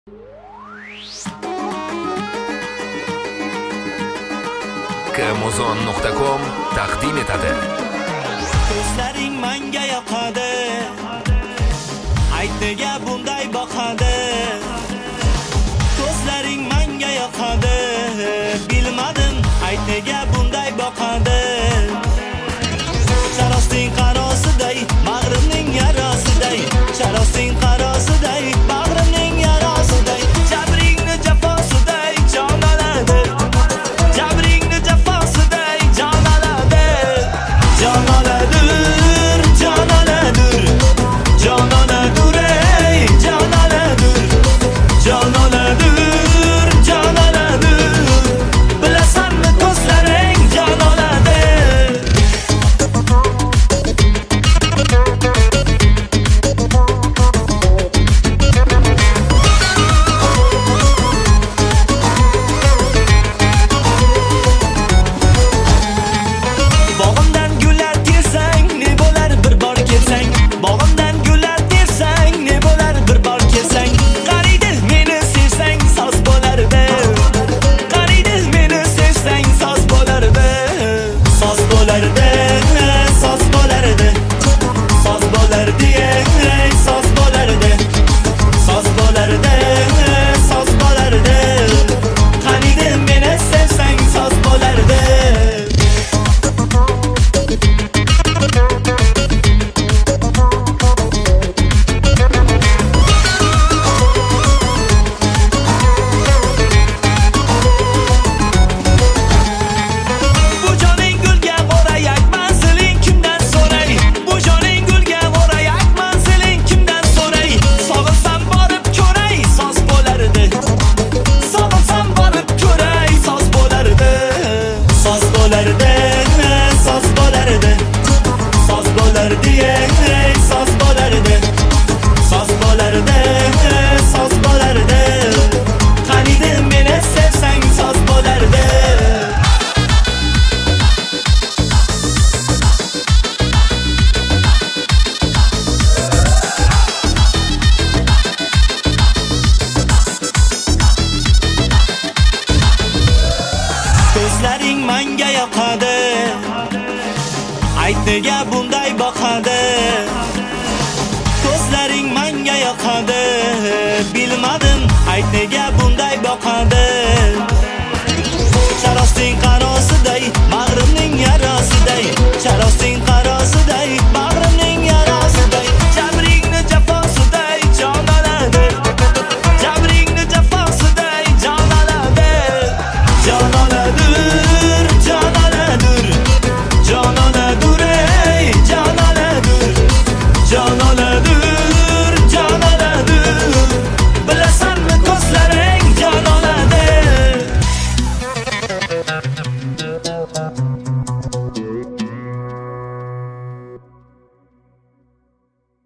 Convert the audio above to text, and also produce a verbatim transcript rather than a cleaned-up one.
Amazon nuqta com taqdim etadi. Ko'zlaring menga yoqadi, ayt nega bunday boqadi. Ko'zlaring menga yoqadi, bilmadim, ayt nega bunday boqadi. Charosting qarosiday, bag'rimning yarasiday. Charosting qarosiday, bag'rimning yarasiday. Jabringni jafosiday jon oladi. Jabringni jafosiday jon oladi. Jon oladur, jon oladur. Jon oladur, ey jon oladur. Jon oladur, jon oladur. Bilasanmi ko'zlaring jon oladi. Bog'imdan gullar tersang, ne bo'lar bir bor kelsang. Bog'imdan gullar tersang, ne bo'lar bir bor kelsang. Qariydi meni sevsang, soz bo'lardi. Qariydi meni sevsang, soz bo'lardi. Soz bo'lardi, soz bo'lardi. Soz bo'lardi, ey soz bo'lardi. Soz bo'lardi, soz bo'lardi. Qariydi meni sevsang, soz bo'lardi. Bu joning gulga o'rayak, manziling kimdan so'ray? Bu joning gulga o'rayak, manziling kimdan so'ray? Sog'ilsam borib ko'ray, soz bo'lardi. Sog'ilsam borib ko'ray, soz bo'lardi. Soz bo'lardi, soz bo'lardi. Soz bo'lardi, ey soz bo'lardi. Soz bo'lardi, soz bo'lardi. Qariydi meni sevsang, soz bo'lardi. Ko'zlaring menga yoqadi, ayt nega bunday boqadi. Ko'zlaring menga yoqadi, bilmadim.